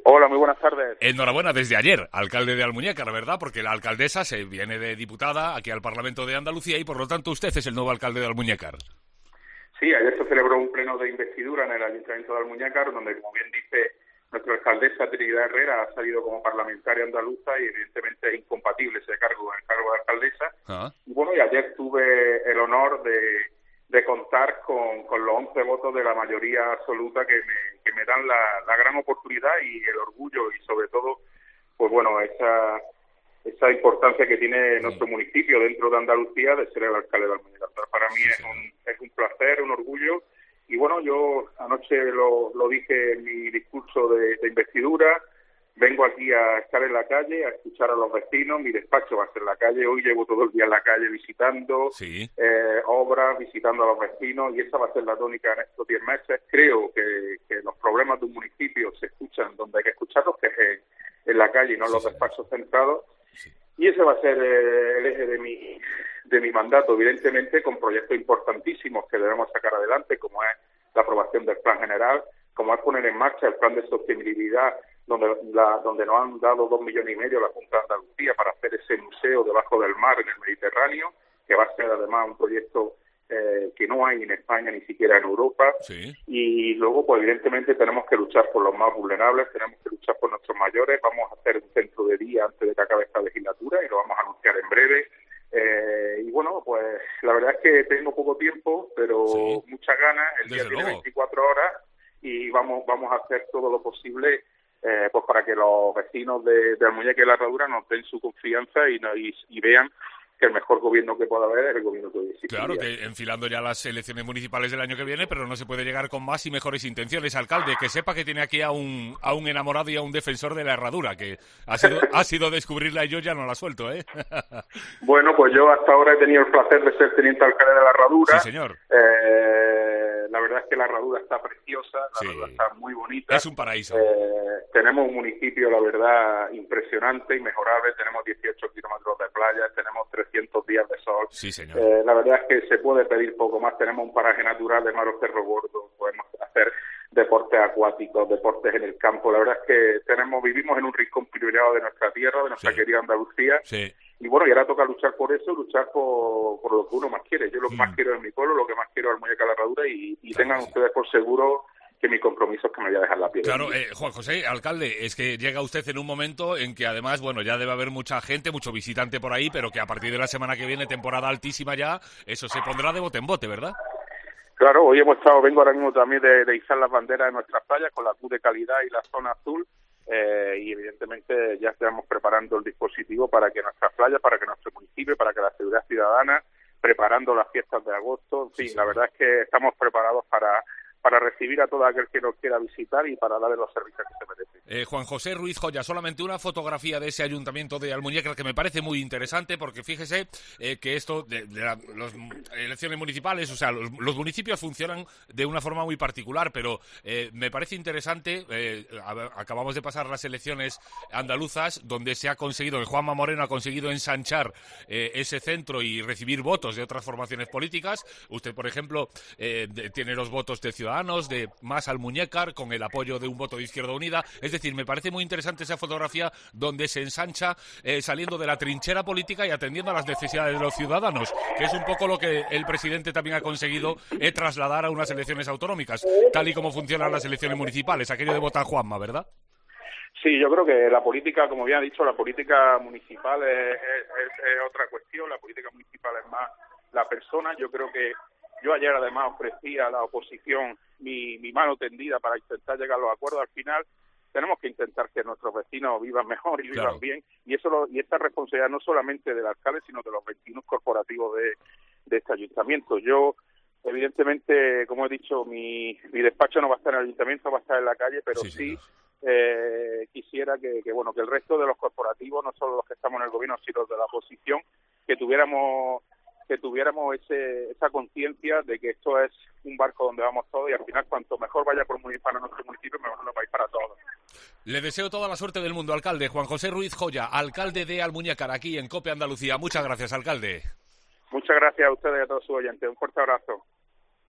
Hola, muy buenas tardes. Enhorabuena desde ayer, alcalde de Almuñécar, ¿verdad? Porque la alcaldesa se viene de diputada aquí al Parlamento de Andalucía y por lo tanto usted es el nuevo alcalde de Almuñécar. Sí, ayer se celebró un pleno de investidura en el Ayuntamiento de Almuñécar, donde, como bien dice nuestra alcaldesa Trinidad Herrera, ha salido como parlamentaria andaluza y evidentemente es incompatible ese cargo con el cargo de alcaldesa. Y bueno, y ayer tuve el honor de contar con los 11 votos de la mayoría absoluta que me dan la gran oportunidad y el orgullo y sobre todo, pues bueno, esa importancia que tiene nuestro municipio dentro de Andalucía de ser el alcalde de Almuñécar. Para mí es un placer, un orgullo. Y bueno, yo anoche lo dije en mi discurso de investidura. Vengo aquí a estar en la calle, a escuchar a los vecinos. Mi despacho va a ser en la calle. Hoy llevo todo el día en la calle visitando obras, visitando a los vecinos, y esa va a ser la tónica en estos 10 meses. Creo que los problemas de un municipio se escuchan donde hay que escucharlos, que es en la calle y no en los despachos centrados. Y ese va a ser el eje de mi mandato, evidentemente con proyectos importantísimos que debemos sacar adelante, como es la aprobación del Plan General, como es poner en marcha el Plan de Sostenibilidad, donde nos han dado 2,5 millones la Junta de Andalucía para hacer ese museo debajo del mar en el Mediterráneo, que va a ser además un proyecto que no hay en España ni siquiera en Europa. Y luego, pues evidentemente tenemos que luchar por los más vulnerables, tenemos que luchar por nuestros mayores. Vamos a hacer un centro de día antes de que acabe esta legislatura y lo vamos a anunciar en breve. Y bueno, pues la verdad es que tengo poco tiempo, pero muchas ganas. El día tiene 24 horas y vamos a hacer todo lo posible pues para que los vecinos de Almuñécar y La Herradura nos den su confianza y vean que el mejor gobierno que pueda haber es el gobierno que hoy existe. Claro, que enfilando ya las elecciones municipales del año que viene, pero no se puede llegar con más y mejores intenciones. Alcalde, que sepa que tiene aquí a un enamorado y a un defensor de La Herradura, que ha sido descubrirla y yo ya no la suelto, ¿eh? Bueno, pues yo hasta ahora he tenido el placer de ser teniente alcalde de La Herradura. Sí, señor. La verdad es que La Herradura está preciosa, La Herradura está muy bonita. Es un paraíso. Tenemos un municipio, la verdad, impresionante y mejorable. Tenemos 18 kilómetros de playa, tenemos 300 días de sol. Sí, señor. La verdad es que se puede pedir poco más. Tenemos un paraje natural de Mar Cerro Gordo, podemos hacer deportes acuáticos, deportes en el campo. La verdad es que vivimos en un rincón privilegiado de nuestra tierra, de nuestra querida Andalucía. Y bueno, y ahora toca luchar por eso, luchar por lo que uno más quiere. Yo lo que más quiero es mi pueblo, lo que más quiero es Almuñécar La Herradura y tengan ustedes por seguro que mi compromiso es que me voy a dejar la piel. Claro, Juan José, alcalde, es que llega usted en un momento en que además, bueno, ya debe haber mucha gente, mucho visitante por ahí, pero que a partir de la semana que viene, temporada altísima ya, eso se pondrá de bote en bote, ¿verdad? Claro, hoy vengo ahora mismo también de izar las banderas de nuestras playas con la Q de calidad y la zona azul, y evidentemente ya estamos preparando el dispositivo para que nuestras playas, para que nuestro municipio, para que la seguridad ciudadana, preparando las fiestas de agosto, en fin, la verdad es que estamos preparados para recibir a todo aquel que nos quiera visitar y para darle los servicios que se merecen. Juan José Ruiz Joya, solamente una fotografía de ese ayuntamiento de Almuñécar que me parece muy interesante, porque fíjese que esto de las elecciones municipales, o sea, los municipios funcionan de una forma muy particular, pero me parece interesante, acabamos de pasar las elecciones andaluzas, donde se ha conseguido, Juanma Moreno ha conseguido ensanchar ese centro y recibir votos de otras formaciones políticas. Usted, por ejemplo, tiene los votos de Ciudadanos, de Más Almuñécar, con el apoyo de un voto de Izquierda Unida. Es decir, me parece muy interesante esa fotografía donde se ensancha saliendo de la trinchera política y atendiendo a las necesidades de los ciudadanos, que es un poco lo que el presidente también ha conseguido trasladar a unas elecciones autonómicas, tal y como funcionan las elecciones municipales, aquello de votar Juanma, ¿verdad? Sí, yo creo que la política, como bien ha dicho, la política municipal es otra cuestión. La política municipal es más la persona. Yo creo que yo ayer además ofrecí a la oposición mi mano tendida para intentar llegar a los acuerdos. Al final tenemos que intentar que nuestros vecinos vivan mejor y vivan bien, y esta responsabilidad no solamente del alcalde, sino de los 21 corporativos de este ayuntamiento. Yo, evidentemente, como he dicho, mi despacho no va a estar en el ayuntamiento, va a estar en la calle, pero sí quisiera que el resto de los corporativos, no solo los que estamos en el gobierno, sino los de la oposición, que tuviéramos esa conciencia de que esto es un barco donde vamos todos, y al final cuanto mejor vaya para nuestro municipio, mejor nos va a ir para todos. Le deseo toda la suerte del mundo, alcalde. Juan José Ruiz Joya, alcalde de Almuñécar, aquí en COPE Andalucía. Muchas gracias, alcalde. Muchas gracias a ustedes y a todos sus oyentes. Un fuerte abrazo.